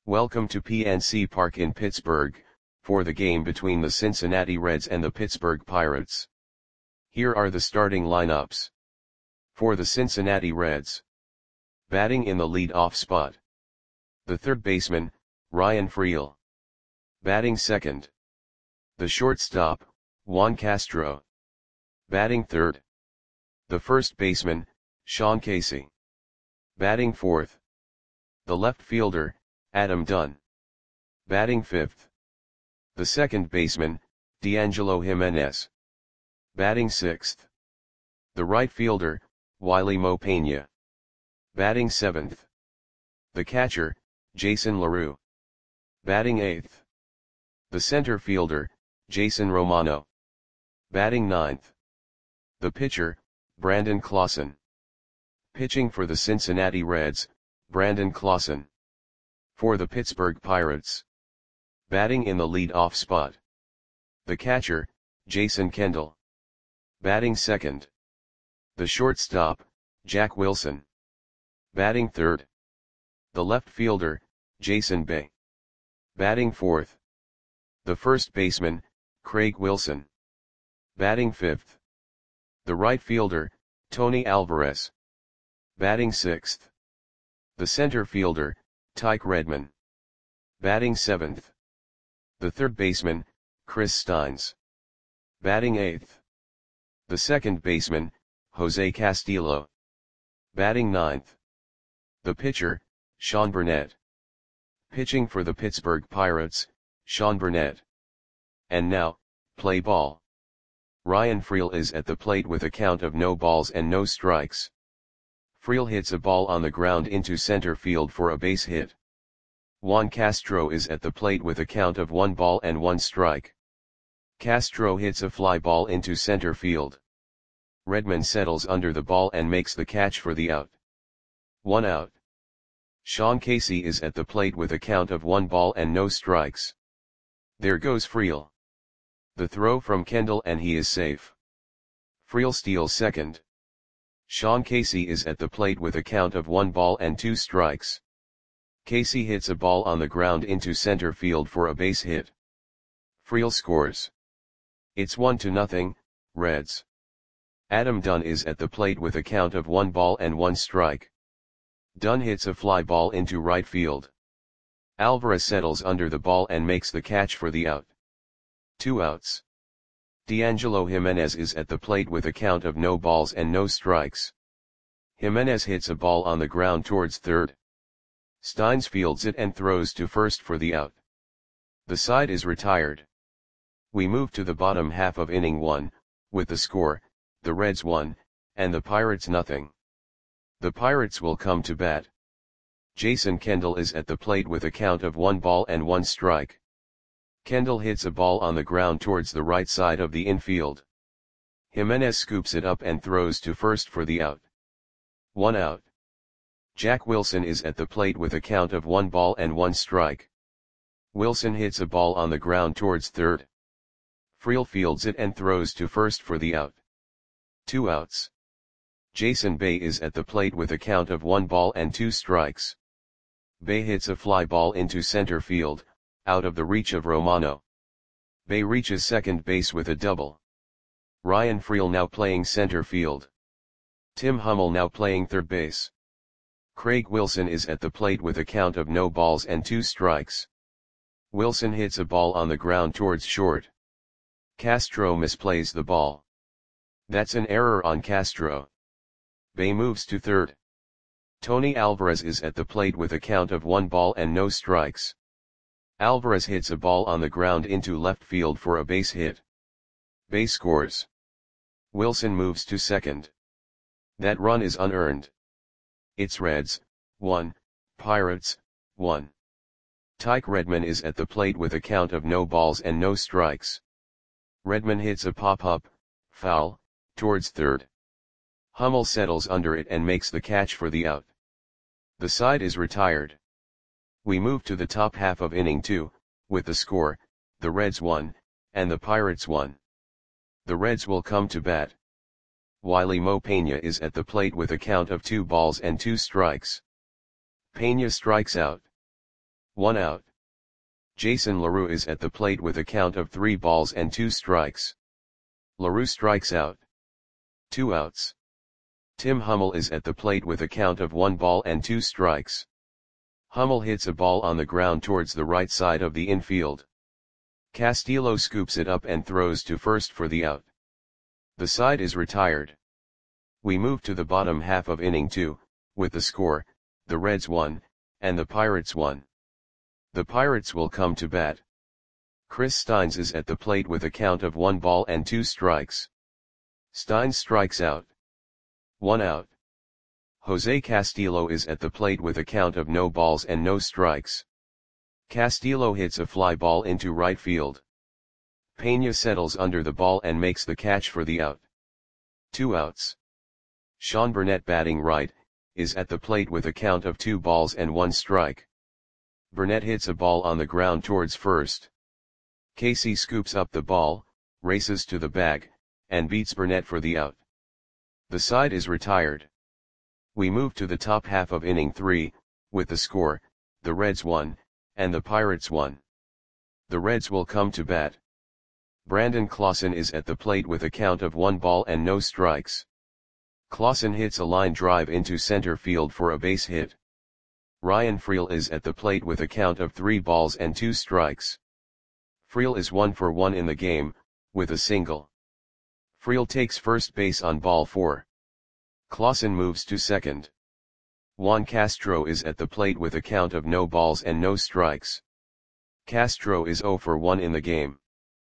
Welcome to PNC Park in Pittsburgh, for the game between the Cincinnati Reds and the Pittsburgh Pirates. Here are the starting lineups. For the Cincinnati Reds. Batting in the lead-off spot. The third baseman, Ryan Freel. Batting second. The shortstop, Juan Castro. Batting third. The first baseman, Sean Casey. Batting fourth. The left fielder, Adam Dunn. Batting fifth. The second baseman, D'Angelo Jimenez. Batting sixth. The right fielder, Wily Mo Peña. Batting seventh. The catcher, Jason LaRue. Batting eighth. The center fielder, Jason Romano. Batting ninth. The pitcher, Brandon Clausen. Pitching for the Cincinnati Reds, Brandon Clausen. For the Pittsburgh Pirates. Batting in the lead-off spot. The catcher, Jason Kendall. Batting second. The shortstop, Jack Wilson. Batting third. The left fielder, Jason Bay. Batting fourth. The first baseman, Craig Wilson. Batting fifth. The right fielder, Tony Alvarez. Batting sixth. The center fielder, Tyke Redman. Batting seventh. The third baseman, Chris Steins. Batting eighth. The second baseman, Jose Castillo. Batting ninth. The pitcher, Sean Burnett. Pitching for the Pittsburgh Pirates, Sean Burnett. And now, play ball. Ryan Freel is at the plate with a count of no balls and no strikes. Freel hits a ball on the ground into center field for a base hit. Juan Castro is at the plate with a count of 1 ball and 1 strike. Castro hits a fly ball into center field. Redman settles under the ball and makes the catch for the out. 1 out. Sean Casey is at the plate with a count of 1 ball and no strikes. There goes Freel. The throw from Kendall and he is safe. Freel steals second. Sean Casey is at the plate with a count of 1 ball and 2 strikes. Casey hits a ball on the ground into center field for a base hit. Freel scores. It's 1-0, Reds. Adam Dunn is at the plate with a count of 1 ball and 1 strike. Dunn hits a fly ball into right field. Alvarez settles under the ball and makes the catch for the out. 2 outs. D'Angelo Jimenez is at the plate with a count of no balls and no strikes. Jimenez hits a ball on the ground towards third. Steins fields it and throws to first for the out. The side is retired. We move to the bottom half of inning 1, with the score, the Reds 1, and the Pirates 0. The Pirates will come to bat. Jason Kendall is at the plate with a count of 1 ball and 1 strike. Kendall hits a ball on the ground towards the right side of the infield. Jimenez scoops it up and throws to first for the out. 1 out. Jack Wilson is at the plate with a count of 1 ball and 1 strike. Wilson hits a ball on the ground towards third. Freel fields it and throws to first for the out. 2 outs. Jason Bay is at the plate with a count of 1 ball and 2 strikes. Bay hits a fly ball into center field, out of the reach of Romano. Bay reaches second base with a double. Ryan Freel now playing center field. Tim Hummel now playing third base. Craig Wilson is at the plate with a count of no balls and 2 strikes. Wilson hits a ball on the ground towards short. Castro misplays the ball. That's an error on Castro. Bay moves to third. Tony Alvarez is at the plate with a count of 1 ball and no strikes. Alvarez hits a ball on the ground into left field for a base hit. Bay scores. Wilson moves to second. That run is unearned. It's Reds, 1, Pirates, 1. Tyke Redman is at the plate with a count of no balls and no strikes. Redman hits a pop-up, foul, towards third. Hummel settles under it and makes the catch for the out. The side is retired. We move to the top half of inning 2, with the score, the Reds 1, and the Pirates 1. The Reds will come to bat. Wily Mo Peña is at the plate with a count of 2 balls and 2 strikes. Peña strikes out. 1 out. Jason LaRue is at the plate with a count of 3 balls and 2 strikes. LaRue strikes out. 2 outs. Tim Hummel is at the plate with a count of 1 ball and 2 strikes. Hummel hits a ball on the ground towards the right side of the infield. Castillo scoops it up and throws to first for the out. The side is retired. We move to the bottom half of inning 2, with the score, the Reds 1, and the Pirates 1. The Pirates will come to bat. Chris Steins is at the plate with a count of 1 ball and 2 strikes. Steins strikes out. 1 out. Jose Castillo is at the plate with a count of no balls and no strikes. Castillo hits a fly ball into right field. Pena settles under the ball and makes the catch for the out. 2 outs. Sean Burnett, batting right, is at the plate with a count of 2 balls and 1 strike. Burnett hits a ball on the ground towards first. Casey scoops up the ball, races to the bag, and beats Burnett for the out. The side is retired. We move to the top half of inning 3, with the score, the Reds 1, and the Pirates 1. The Reds will come to bat. Brandon Clausen is at the plate with a count of 1 ball and no strikes. Clausen hits a line drive into center field for a base hit. Ryan Freel is at the plate with a count of 3 balls and 2 strikes. Freel is 1 for 1 in the game, with a single. Freel takes first base on ball 4. Clausen moves to second. Juan Castro is at the plate with a count of no balls and no strikes. Castro is 0 for 1 in the game.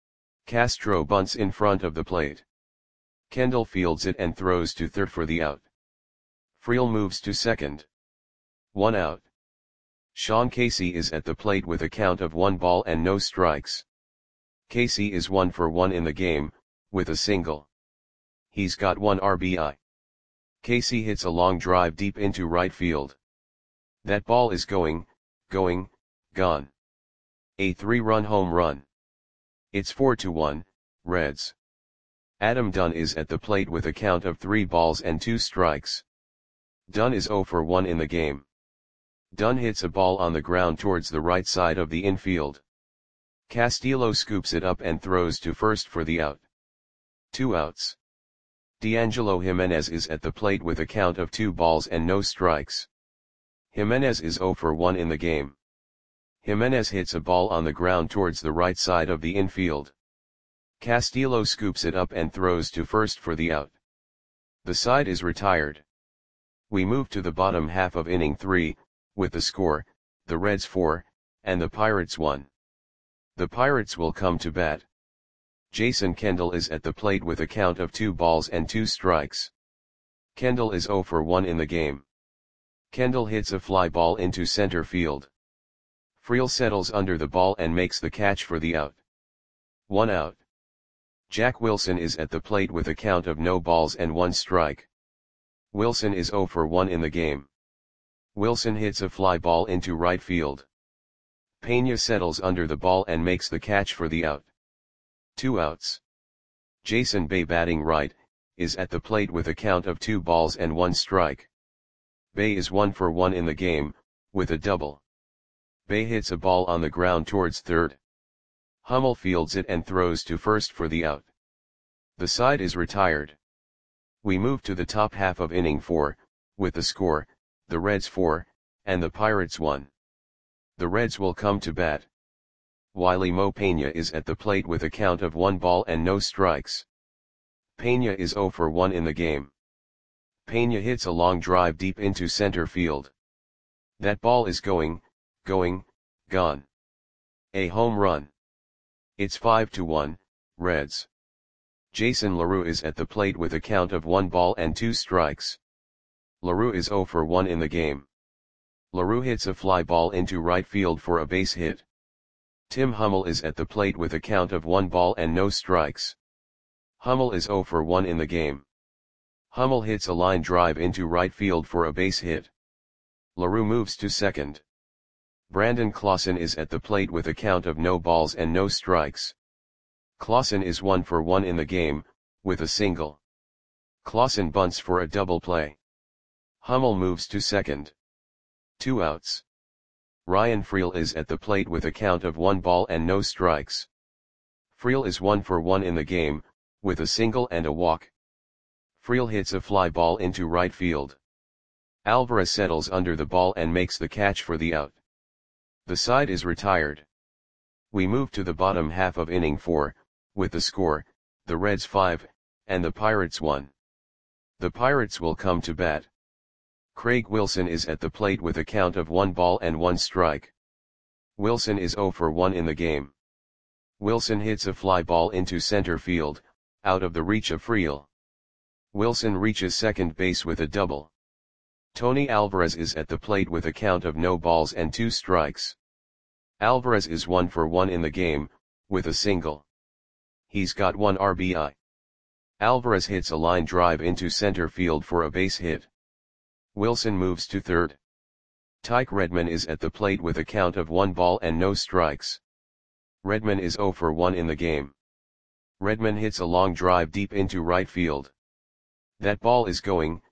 Castro bunts in front of the plate. Kendall fields it and throws to third for the out. Freel moves to second. 1 out. Sean Casey is at the plate with a count of 1 ball and no strikes. Casey is 1 for 1 in the game, with a single. He's got 1 RBI. Casey hits a long drive deep into right field. That ball is going, gone. A 3-run home run. It's 4-1, Reds. Adam Dunn is at the plate with a count of 3 balls and 2 strikes. Dunn is 0 for 1 in the game. Dunn hits a ball on the ground towards the right side of the infield. Castillo scoops it up and throws to first for the out. 2 outs. D'Angelo Jimenez is at the plate with a count of 2 balls and no strikes. Jimenez is 0 for 1 in the game. Jimenez hits a ball on the ground towards the right side of the infield. Castillo scoops it up and throws to first for the out. The side is retired. We move to the bottom half of inning 3, with the score, the Reds 4, and the Pirates 1. The Pirates will come to bat. Jason Kendall is at the plate with a count of 2 balls and 2 strikes. Kendall is 0 for 1 in the game. Kendall hits a fly ball into center field. Freel settles under the ball and makes the catch for the out. 1 out. Jack Wilson is at the plate with a count of no balls and 1 strike. Wilson is 0 for 1 in the game. Wilson hits a fly ball into right field. Pena settles under the ball and makes the catch for the out. 2 outs. Jason Bay, batting right, is at the plate with a count of 2 balls and 1 strike. Bay is 1 for 1 in the game, with a double. Bay hits a ball on the ground towards third. Hummel fields it and throws to first for the out. The side is retired. We move to the top half of inning 4, with the score, the Reds 4, and the Pirates 1. The Reds will come to bat. Wiley Mo Pena is at the plate with a count of 1 ball and no strikes. Pena is 0 for 1 in the game. Pena hits a long drive deep into center field. That ball is going, gone. A home run. It's 5-1, Reds. Jason LaRue is at the plate with a count of 1 ball and 2 strikes. LaRue is 0 for 1 in the game. LaRue hits a fly ball into right field for a base hit. Tim Hummel is at the plate with a count of 1 ball and no strikes. Hummel is 0 for 1 in the game. Hummel hits a line drive into right field for a base hit. LaRue moves to second. Brandon Clausen is at the plate with a count of no balls and no strikes. Clausen is 1 for 1 in the game, with a single. Clausen bunts for a double play. Hummel moves to second. 2 outs. Ryan Freel is at the plate with a count of 1 ball and no strikes. Freel is 1 for 1 in the game, with a single and a walk. Freel hits a fly ball into right field. Alvarez settles under the ball and makes the catch for the out. The side is retired. We move to the bottom half of inning 4, with the score, the Reds 5, and the Pirates 1. The Pirates will come to bat. Craig Wilson is at the plate with a count of 1 ball and 1 strike. Wilson is 0 for 1 in the game. Wilson hits a fly ball into center field, out of the reach of Freel. Wilson reaches second base with a double. Tony Alvarez is at the plate with a count of no balls and 2 strikes. Alvarez is 1 for 1 in the game, with a single. He's got 1 RBI. Alvarez hits a line drive into center field for a base hit. Wilson moves to third. Tyke Redman is at the plate with a count of 1 ball and no strikes. Redman is 0 for 1 in the game. Redman hits a long drive deep into right field. That ball is gone.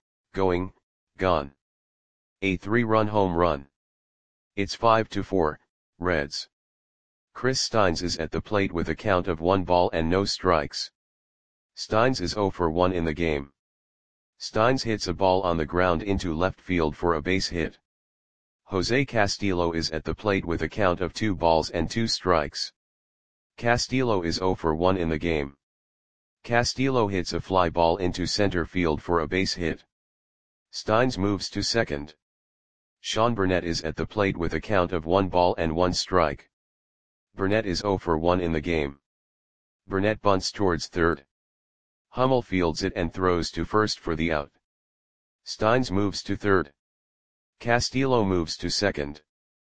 A 3-run home run. It's 5-4, Reds. Chris Steins is at the plate with a count of 1 ball and no strikes. Steins is 0 for 1 in the game. Steins hits a ball on the ground into left field for a base hit. Jose Castillo is at the plate with a count of 2 balls and 2 strikes. Castillo is 0 for 1 in the game. Castillo hits a fly ball into center field for a base hit. Steins moves to second. Sean Burnett is at the plate with a count of 1 ball and 1 strike. Burnett is 0 for 1 in the game. Burnett bunts towards third. Hummel fields it and throws to first for the out. Steins moves to third. Castillo moves to second.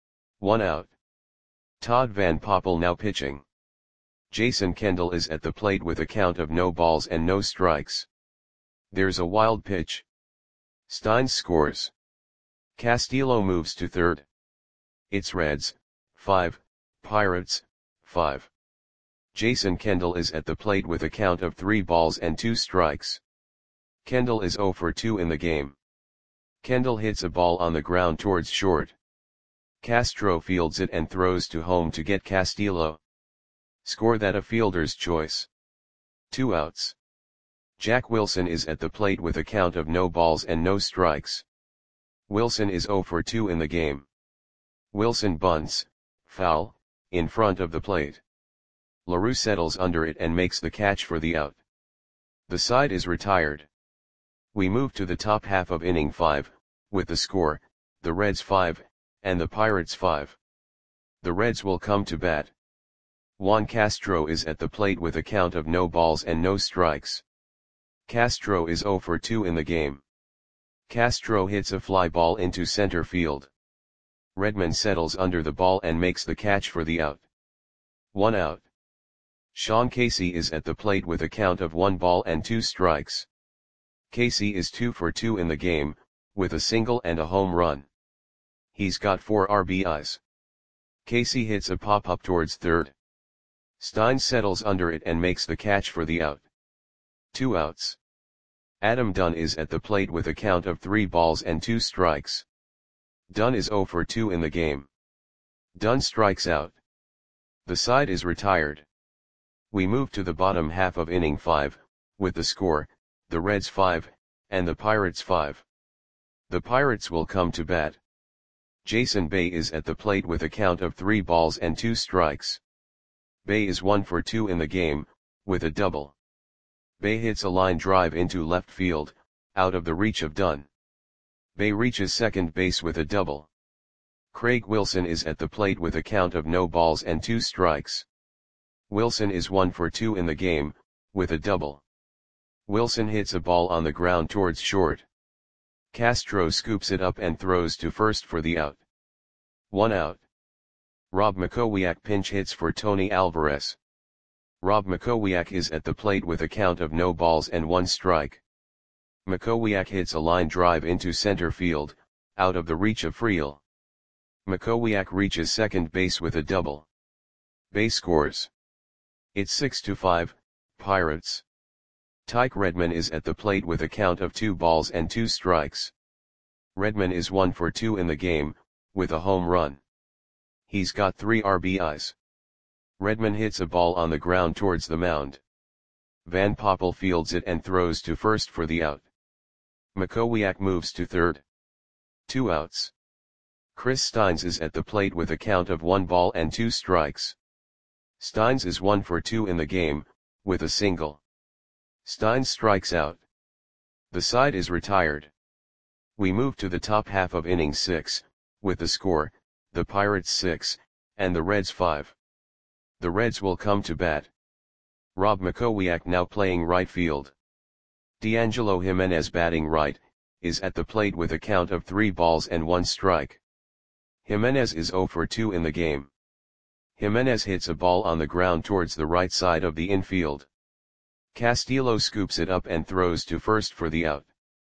1 out. Todd Van Poppel now pitching. Jason Kendall is at the plate with a count of no balls and no strikes. There's a wild pitch. Steins scores. Castillo moves to third. It's Reds, 5, Pirates, 5. Jason Kendall is at the plate with a count of 3 balls and 2 strikes. Kendall is 0 for 2 in the game. Kendall hits a ball on the ground towards short. Castro fields it and throws to home to get Castillo. Score that a fielder's choice. 2 outs. Jack Wilson is at the plate with a count of no balls and no strikes. Wilson is 0 for 2 in the game. Wilson bunts, foul, in front of the plate. LaRue settles under it and makes the catch for the out. The side is retired. We move to the top half of inning 5, with the score, the Reds 5, and the Pirates 5. The Reds will come to bat. Juan Castro is at the plate with a count of no balls and no strikes. Castro is 0 for 2 in the game. Castro hits a fly ball into center field. Redman settles under the ball and makes the catch for the out. 1 out. Sean Casey is at the plate with a count of 1 ball and 2 strikes. Casey is 2 for 2 in the game, with a single and a home run. He's got 4 RBIs. Casey hits a pop-up towards third. Steins settles under it and makes the catch for the out. 2 outs. Adam Dunn is at the plate with a count of 3 balls and 2 strikes. Dunn is 0 for 2 in the game. Dunn strikes out. The side is retired. We move to the bottom half of inning 5, with the score, the Reds 5, and the Pirates 5. The Pirates will come to bat. Jason Bay is at the plate with a count of 3 balls and 2 strikes. Bay is 1 for 2 in the game, with a double. Bay hits a line drive into left field, out of the reach of Dunn. Bay reaches second base with a double. Craig Wilson is at the plate with a count of no balls and 2 strikes. Wilson is 1 for 2 in the game, with a double. Wilson hits a ball on the ground towards short. Castro scoops it up and throws to first for the out. 1 out. Rob Makowiak pinch hits for Tony Alvarez. Rob Makowiak is at the plate with a count of no balls and 1 strike. Makowiak hits a line drive into center field, out of the reach of Freel. Makowiak reaches second base with a double. Bay scores. It's 6-5, Pirates. Tyke Redman is at the plate with a count of 2 balls and 2 strikes. Redman is 1 for 2 in the game, with a home run. He's got 3 RBIs. Redman hits a ball on the ground towards the mound. Van Poppel fields it and throws to first for the out. Makowiak moves to third. 2 outs. Chris Steins is at the plate with a count of 1 ball and 2 strikes. Steins is 1 for 2 in the game, with a single. Steins strikes out. The side is retired. We move to the top half of inning 6, with the score, the Pirates 6, and the Reds 5. The Reds will come to bat. Rob Makowiak, now playing right field. D'Angelo Jimenez, batting right, is at the plate with a count of 3 balls and 1 strike. Jimenez is 0 for 2 in the game. Jimenez hits a ball on the ground towards the right side of the infield. Castillo scoops it up and throws to first for the out.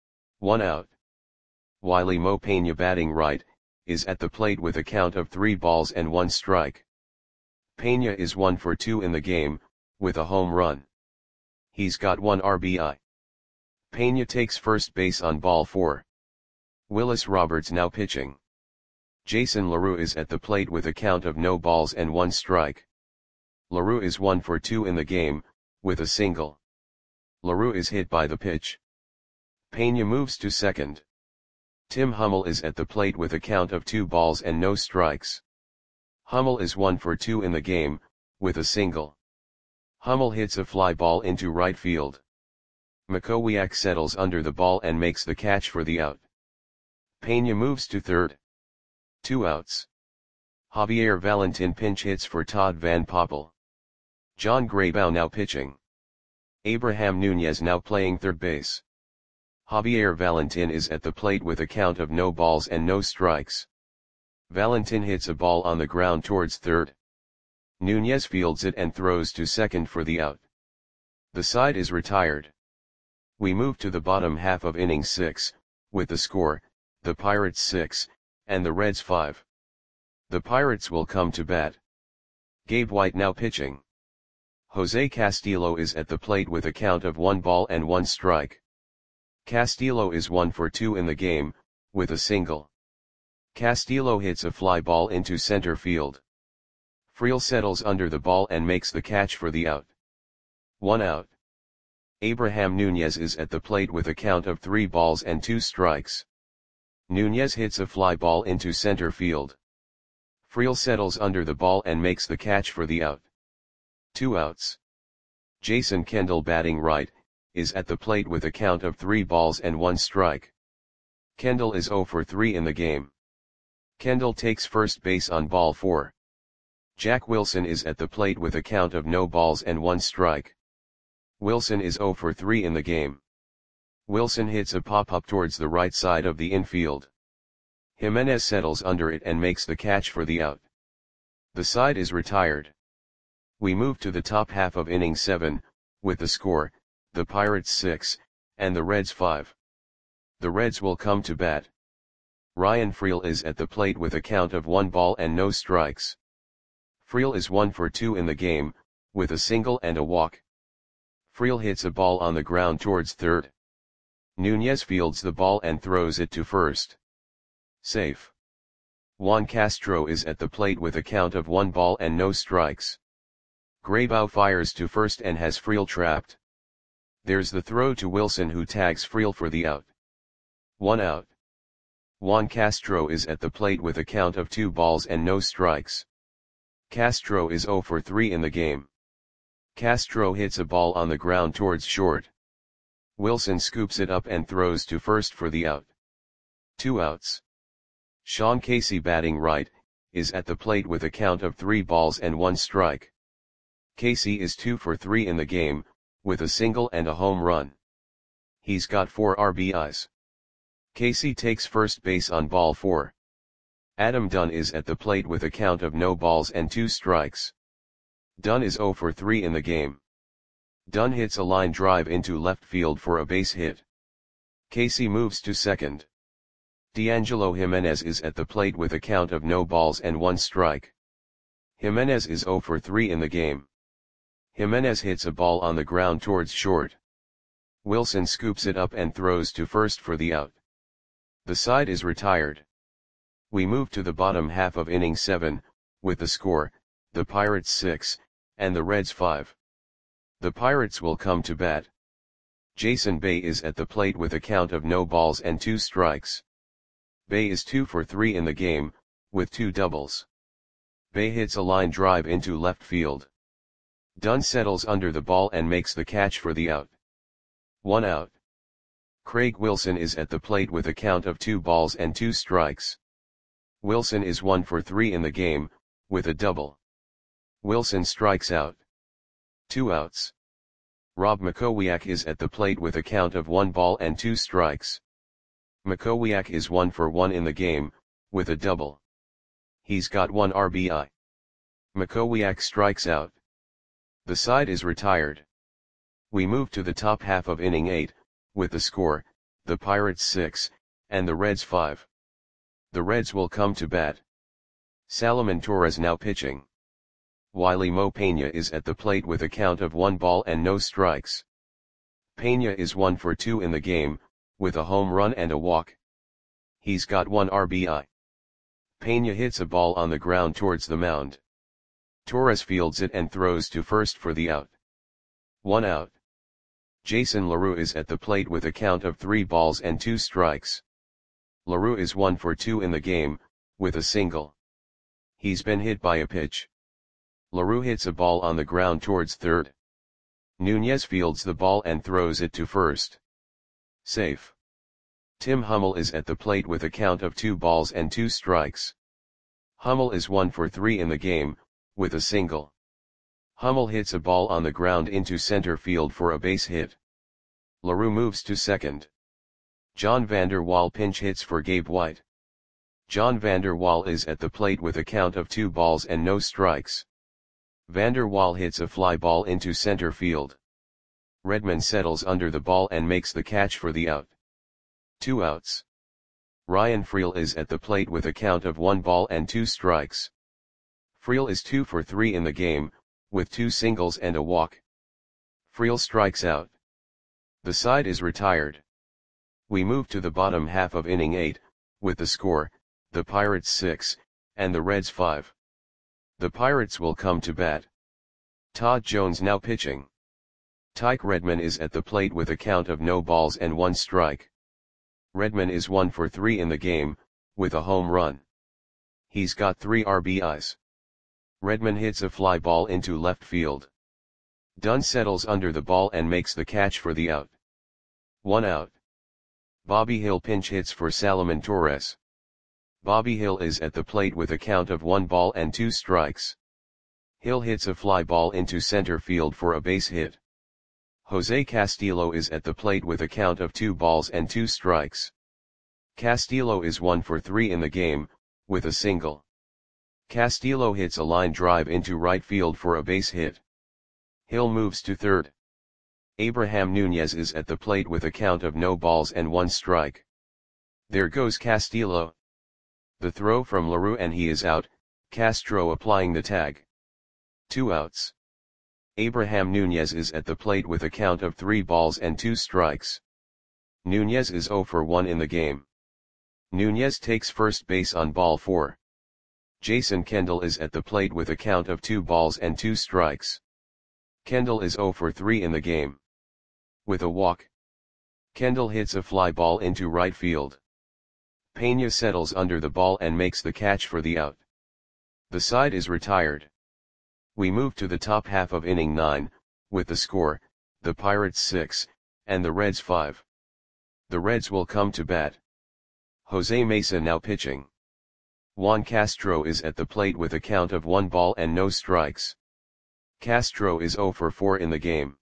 1 out. Wiley Mo Peña, batting right, is at the plate with a count of 3 balls and 1 strike. Peña is 1 for 2 in the game, with a home run. He's got 1 RBI. Peña takes first base on ball 4. Willis Roberts now pitching. Jason LaRue is at the plate with a count of no balls and 1 strike. LaRue is 1 for 2 in the game, with a single. LaRue is hit by the pitch. Peña moves to second. Tim Hummel is at the plate with a count of 2 balls and no strikes. Hummel is 1 for 2 in the game, with a single. Hummel hits a fly ball into right field. Makowiak settles under the ball and makes the catch for the out. Peña moves to third. 2 outs. Javier Valentin pinch hits for Todd Van Poppel. John Graybow now pitching. Abraham Nunez now playing third base. Javier Valentin is at the plate with a count of no balls and no strikes. Valentin hits a ball on the ground towards third. Nunez fields it and throws to second for the out. The side is retired. We move to the bottom half of inning 6, with the score, the Pirates 6, and the Reds 5. The Pirates will come to bat. Gabe White now pitching. Jose Castillo is at the plate with a count of 1 ball and 1 strike. Castillo is 1 for 2 in the game, with a single. Castillo hits a fly ball into center field. Friel settles under the ball and makes the catch for the out. 1 out. Abraham Nunez is at the plate with a count of 3 balls and 2 strikes. Nunez hits a fly ball into center field. Friel settles under the ball and makes the catch for the out. 2 outs. Jason Kendall, batting right, is at the plate with a count of 3 balls and 1 strike. Kendall is 0 for 3 in the game. Kendall takes first base on ball 4. Jack Wilson is at the plate with a count of no balls and 1 strike. Wilson is 0 for 3 in the game. Wilson hits a pop-up towards the right side of the infield. Jimenez settles under it and makes the catch for the out. The side is retired. We move to the top half of inning 7, with the score, the Pirates 6, and the Reds 5. The Reds will come to bat. Ryan Friel is at the plate with a count of 1 ball and no strikes. Friel is 1 for 2 in the game, with a single and a walk. Friel hits a ball on the ground towards third. Nunez fields the ball and throws it to first. Safe. Juan Castro is at the plate with a count of 1 ball and no strikes. Graybow fires to first and has Friel trapped. There's the throw to Wilson, who tags Friel for the out. 1 out. Juan Castro is at the plate with a count of 2 balls and no strikes. Castro is 0 for 3 in the game. Castro hits a ball on the ground towards short. Wilson scoops it up and throws to first for the out. 2 outs. Sean Casey, batting right, is at the plate with a count of 3 balls and 1 strike. Casey is 2 for 3 in the game, with a single and a home run. He's got 4 RBIs. Casey takes first base on ball 4. Adam Dunn is at the plate with a count of no balls and 2 strikes. Dunn is 0 for 3 in the game. Dunn hits a line drive into left field for a base hit. Casey moves to second. D'Angelo Jimenez is at the plate with a count of no balls and 1 strike. Jimenez is 0 for 3 in the game. Jimenez hits a ball on the ground towards short. Wilson scoops it up and throws to first for the out. The side is retired. We move to the bottom half of inning 7, with the score, the Pirates 6, and the Reds 5. The Pirates will come to bat. Jason Bay is at the plate with a count of no balls and 2 strikes. Bay is 2 for 3 in the game, with 2 doubles. Bay hits a line drive into left field. Dunn settles under the ball and makes the catch for the out. 1 out. Craig Wilson is at the plate with a count of 2 balls and 2 strikes. Wilson is 1 for 3 in the game, with a double. Wilson strikes out. 2 outs. Rob Makowiak is at the plate with a count of 1 ball and 2 strikes. Makowiak is 1 for 1 in the game, with a double. He's got 1 RBI. Makowiak strikes out. The side is retired. We move to the top half of inning 8, with the score, the Pirates 6, and the Reds 5. The Reds will come to bat. Salomon Torres now pitching. Wiley Mo Peña is at the plate with a count of 1 ball and no strikes. Peña is 1 for 2 in the game, with a home run and a walk. He's got 1 RBI. Peña hits a ball on the ground towards the mound. Torres fields it and throws to first for the out. 1 out. Jason LaRue is at the plate with a count of 3 balls and 2 strikes. LaRue is 1 for 2 in the game, with a single. He's been hit by a pitch. LaRue hits a ball on the ground towards third. Nunez fields the ball and throws it to first. Safe. Tim Hummel is at the plate with a count of 2 balls and 2 strikes. Hummel is 1 for 3 in the game, with a single. Hummel hits a ball on the ground into center field for a base hit. LaRue moves to second. John Vander Wal pinch hits for Gabe White. John Vander Wal is at the plate with a count of 2 balls and no strikes. Vander Wal hits a fly ball into center field. Redman settles under the ball and makes the catch for the out. 2 outs. Ryan Freel is at the plate with a count of 1 ball and 2 strikes. Freel is 2 for 3 in the game, with 2 singles and a walk. Freel strikes out. The side is retired. We move to the bottom half of inning 8, with the score, the Pirates 6, and the Reds 5. The Pirates will come to bat. Todd Jones now pitching. Tyke Redman is at the plate with a count of no balls and 1 strike. Redman is 1 for 3 in the game, with a home run. He's got 3 RBIs. Redman hits a fly ball into left field. Dunn settles under the ball and makes the catch for the out. 1 out. Bobby Hill pinch hits for Salomon Torres. Bobby Hill is at the plate with a count of 1 ball and 2 strikes. Hill hits a fly ball into center field for a base hit. Jose Castillo is at the plate with a count of 2 balls and 2 strikes. Castillo is 1 for 3 in the game, with a single. Castillo hits a line drive into right field for a base hit. Hill moves to third. Abraham Nunez is at the plate with a count of no balls and 1 strike. There goes Castillo. The throw from LaRue and he is out, Castro applying the tag. 2 outs. Abraham Nunez is at the plate with a count of 3 balls and 2 strikes. Nunez is 0 for 1 in the game. Nunez takes first base on ball 4. Jason Kendall is at the plate with a count of 2 balls and 2 strikes. Kendall is 0 for 3 in the game. With a walk. Kendall hits a fly ball into right field. Peña settles under the ball and makes the catch for the out. The side is retired. We move to the top half of inning 9, with the score, the Pirates 6, and the Reds 5. The Reds will come to bat. Jose Mesa now pitching. Juan Castro is at the plate with a count of 1 ball and no strikes. Castro is 0 for 4 in the game.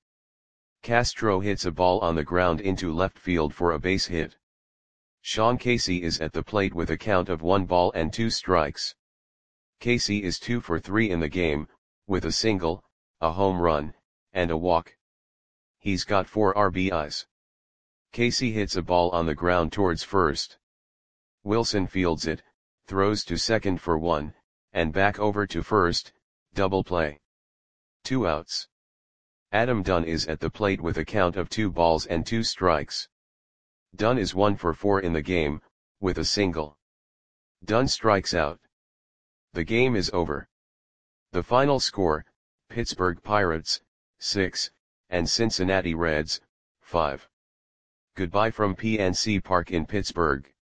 Castro hits a ball on the ground into left field for a base hit. Sean Casey is at the plate with a count of 1 ball and 2 strikes. Casey is 2 for 3 in the game, with a single, a home run, and a walk. He's got 4 RBIs. Casey hits a ball on the ground towards first. Wilson fields it, throws to second for 1, and back over to first, double play. 2 outs. Adam Dunn is at the plate with a count of 2 balls and 2 strikes. Dunn is 1 for 4 in the game, with a single. Dunn strikes out. The game is over. The final score, Pittsburgh Pirates, 6, and Cincinnati Reds, 5. Goodbye from PNC Park in Pittsburgh.